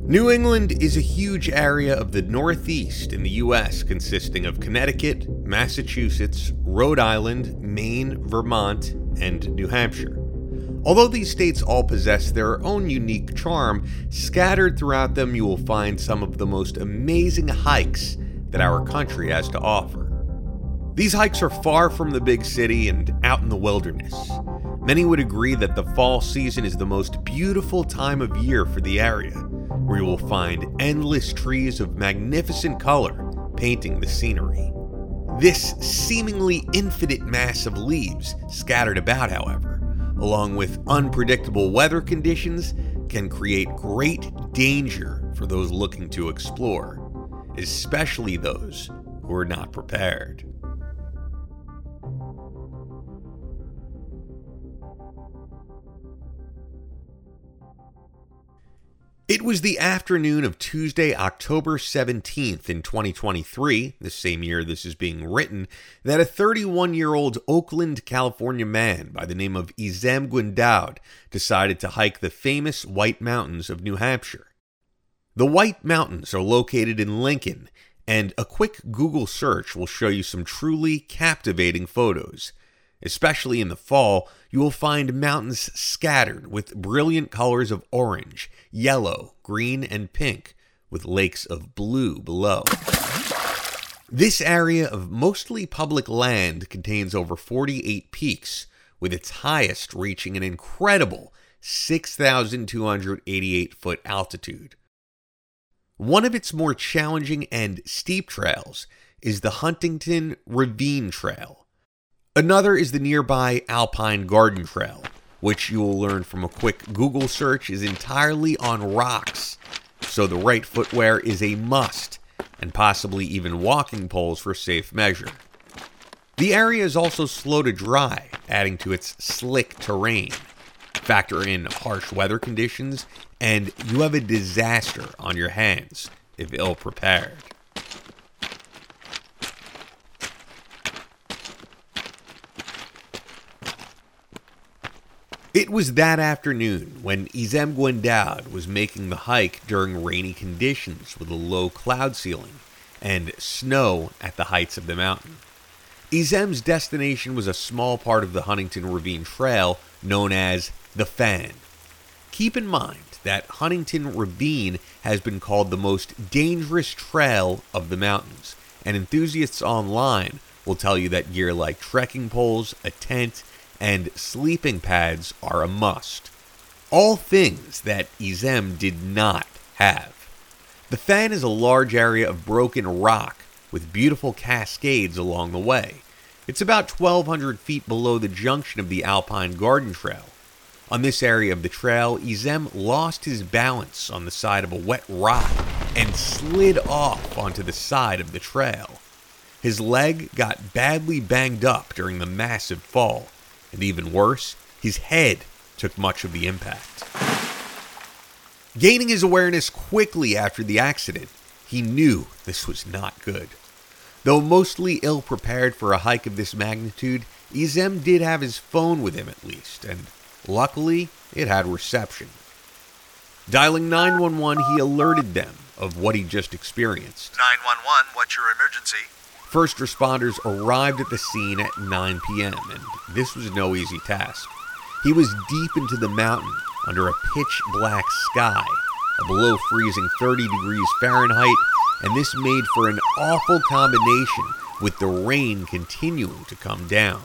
New England is a huge area of the Northeast in the U.S. consisting of Connecticut, Massachusetts, Rhode Island, Maine, Vermont, and New Hampshire. Although these states all possess their own unique charm, scattered throughout them you will find some of the most amazing hikes that our country has to offer. These hikes are far from the big city and out in the wilderness. Many would agree that the fall season is the most beautiful time of year for the area, where you will find endless trees of magnificent color painting the scenery. This seemingly infinite mass of leaves scattered about, however, along with unpredictable weather conditions, can create great danger for those looking to explore, especially those who are not prepared. It was the afternoon of Tuesday, October 17th in 2023, the same year this is being written, that a 31-year-old Oakland, California man by the name of Izem Guindaud decided to hike the famous White Mountains of New Hampshire. The White Mountains are located in Lincoln, and a quick Google search will show you some truly captivating photos. Especially in the fall, you will find mountains scattered with brilliant colors of orange, yellow, green, and pink, with lakes of blue below. This area of mostly public land contains over 48 peaks, with its highest reaching an incredible 6,288-foot altitude. One of its more challenging and steep trails is the Huntington Ravine Trail. Another is the nearby Alpine Garden Trail, which you will learn from a quick Google search is entirely on rocks, so the right footwear is a must, and possibly even walking poles for safe measure. The area is also slow to dry, adding to its slick terrain. Factor in harsh weather conditions, and you have a disaster on your hands if ill-prepared. It was that afternoon when Izem Guindaud was making the hike during rainy conditions with a low cloud ceiling and snow at the heights of the mountain. Izem's destination was a small part of the Huntington Ravine Trail known as the Fan. Keep in mind that Huntington Ravine has been called the most dangerous trail of the mountains, and enthusiasts online will tell you that gear like trekking poles, a tent, and sleeping pads are a must. All things that Izem did not have. The Fan is a large area of broken rock with beautiful cascades along the way. It's about 1,200 feet below the junction of the Alpine Garden Trail. On this area of the trail, Izem lost his balance on the side of a wet rock and slid off onto the side of the trail. His leg got badly banged up during the massive fall, and even worse, his head took much of the impact. Gaining his awareness quickly after the accident, he knew this was not good. Though mostly ill-prepared for a hike of this magnitude, Izem did have his phone with him at least, and luckily, it had reception. Dialing 911, he alerted them of what he just experienced. 911, what's your emergency? First responders arrived at the scene at 9 p.m., and this was no easy task. He was deep into the mountain, under a pitch-black sky, a below-freezing 30 degrees Fahrenheit, and this made for an awful combination with the rain continuing to come down.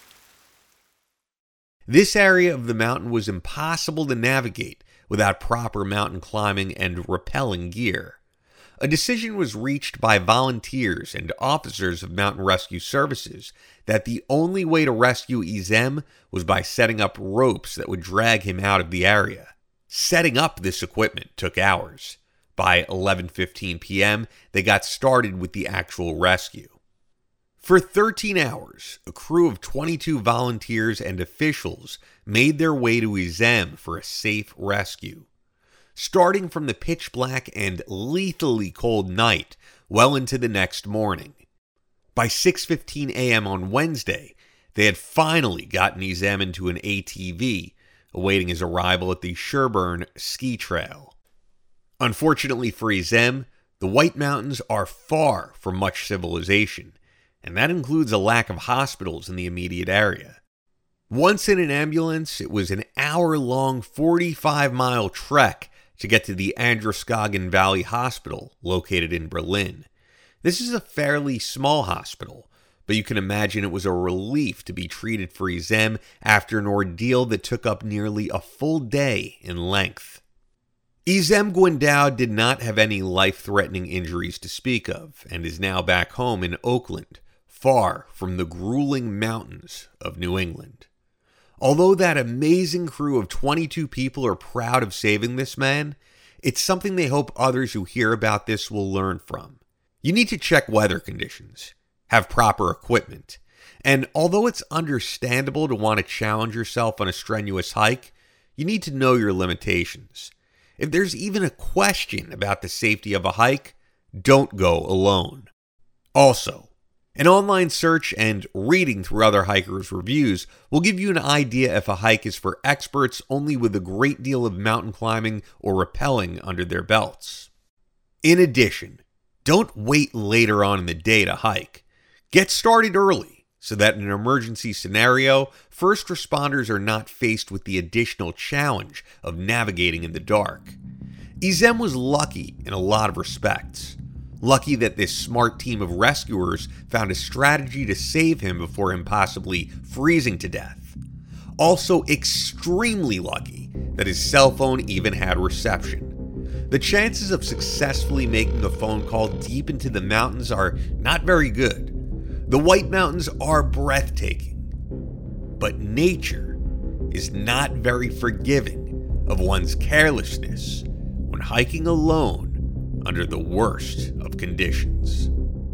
This area of the mountain was impossible to navigate without proper mountain climbing and rappelling gear. A decision was reached by volunteers and officers of mountain rescue services that the only way to rescue Izem was by setting up ropes that would drag him out of the area. Setting up this equipment took hours. By 11:15 p.m., they got started with the actual rescue. For 13 hours, a crew of 22 volunteers and officials made their way to Izem for a safe rescue. Starting from the pitch-black and lethally cold night well into the next morning. By 6:15 a.m. on Wednesday, they had finally gotten Izem into an ATV, awaiting his arrival at the Sherburne Ski Trail. Unfortunately for Izem, the White Mountains are far from much civilization, and that includes a lack of hospitals in the immediate area. Once in an ambulance, it was an hour-long 45-mile trek to get to the Androscoggin Valley Hospital located in Berlin. This is a fairly small hospital, but you can imagine it was a relief to be treated for Izem after an ordeal that took up nearly a full day in length. Izem Gwendow did not have any life-threatening injuries to speak of and is now back home in Oakland, far from the grueling mountains of New England. Although that amazing crew of 22 people are proud of saving this man, it's something they hope others who hear about this will learn from. You need to check weather conditions, have proper equipment, and although it's understandable to want to challenge yourself on a strenuous hike, you need to know your limitations. If there's even a question about the safety of a hike, don't go alone. Also, an online search and reading through other hikers' reviews will give you an idea if a hike is for experts only with a great deal of mountain climbing or rappelling under their belts. In addition, don't wait later on in the day to hike. Get started early so that in an emergency scenario, first responders are not faced with the additional challenge of navigating in the dark. Izem was lucky in a lot of respects. Lucky that this smart team of rescuers found a strategy to save him before him possibly freezing to death. Also extremely lucky that his cell phone even had reception. The chances of successfully making a phone call deep into the mountains are not very good. The White Mountains are breathtaking, but nature is not very forgiving of one's carelessness when hiking alone under the worst of conditions.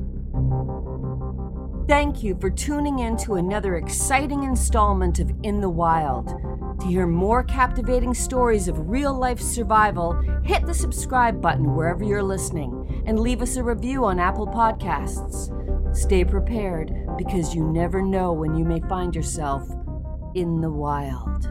Thank you for tuning in to another exciting installment of In the Wild. To hear more captivating stories of real-life survival, hit the subscribe button wherever you're listening and leave us a review on Apple Podcasts. Stay prepared because you never know when you may find yourself in the wild.